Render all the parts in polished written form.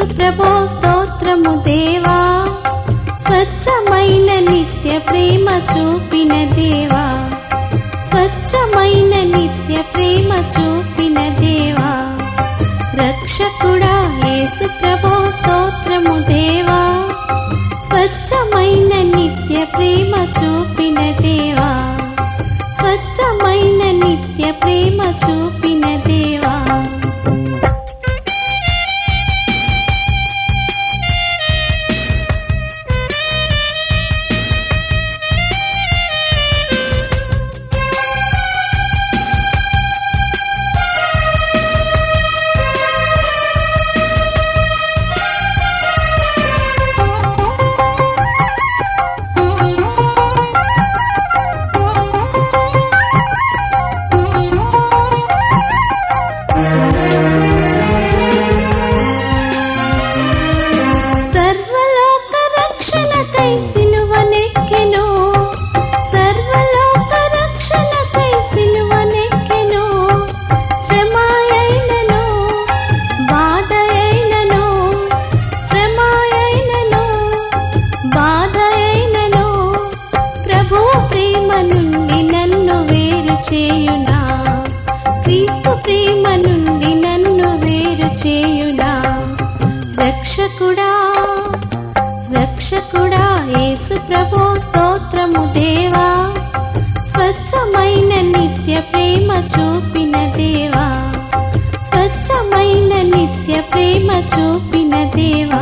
ప్రభో స్తోత్రము దేవా, స్వచ్ఛమైన నిత్య ప్రేమ చూపిన దేవా, స్వచ్ఛమైన నిత్య ప్రేమ చూపిన దేవా, రక్షకుడా యేసు ప్రభో స్తోత్రము దేవా, స్వచ్ఛమైన నిత్య ప్రేమ చూపిన దేవా, స్వచ్ఛమైన నిత్య ప్రేమ చూపిన దేవా. క్రీస్తు ప్రేమ నుండి నన్ను వేరు చేయునా, రక్షకుడా రక్షకుడా యేసు ప్రభో స్తోత్రము దేవా, స్వచ్ఛమైన నిత్య ప్రేమ చూపిన దేవా, స్వచ్ఛమైన నిత్య ప్రేమ చూపిన దేవా.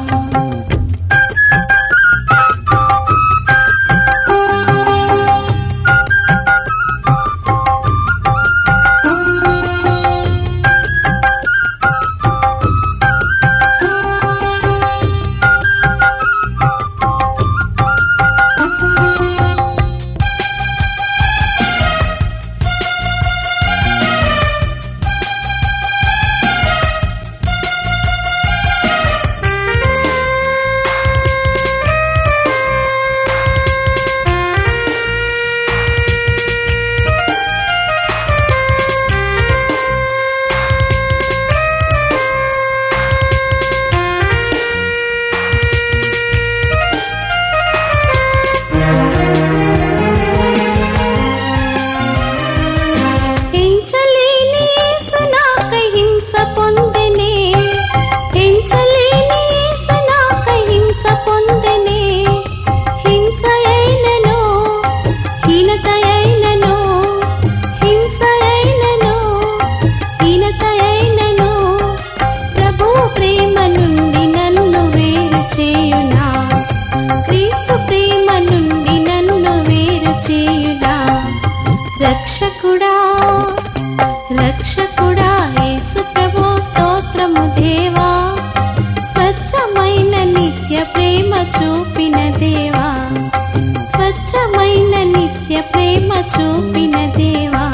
రక్షకుడా రక్షకుడా యేసు ప్రభో స్తోత్రము దేవా, స్వచ్ఛమైన నిత్య ప్రేమ చూపిన దేవా, స్వచ్ఛమైన నిత్య ప్రేమ చూపిన దేవా.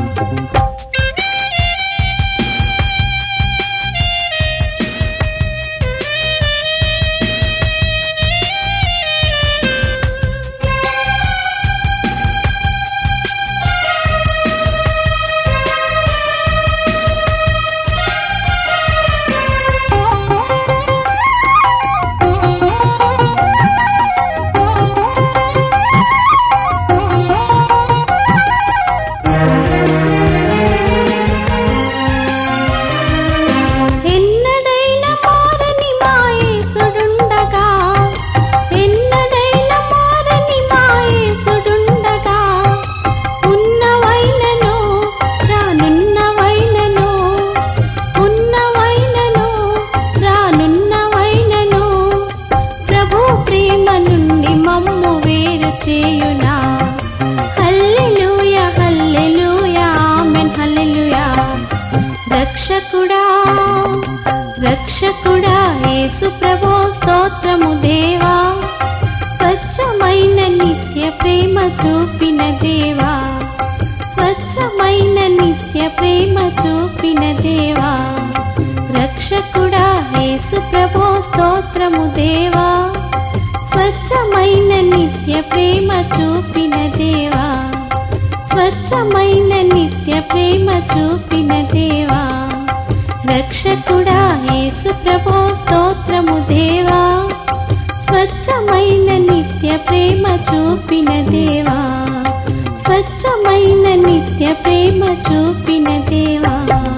రక్షకుడా రక్షకుడా యేసు ప్రభో స్తోత్రము దేవా, స్వచ్ఛమైన నిత్య ప్రేమ చూపిన దేవా, స్వచ్ఛమైన నిత్య ప్రేమ చూపిన దేవా, రక్షకుడా యేసు ప్రభో స్తోత్రము దేవా, స్వచ్ఛమైన నిత్య ప్రేమ చూపిన దేవా, స్వచ్ఛమైన నిత్య ప్రేమ చూపిన దేవా, రక్షకుడా యేసు ప్రభో స్తోత్రము దేవా, స్వచ్ఛమైన నిత్య ప్రేమ చూపిన దేవా, స్వచ్ఛమైన నిత్య ప్రేమ చూపిన దేవా.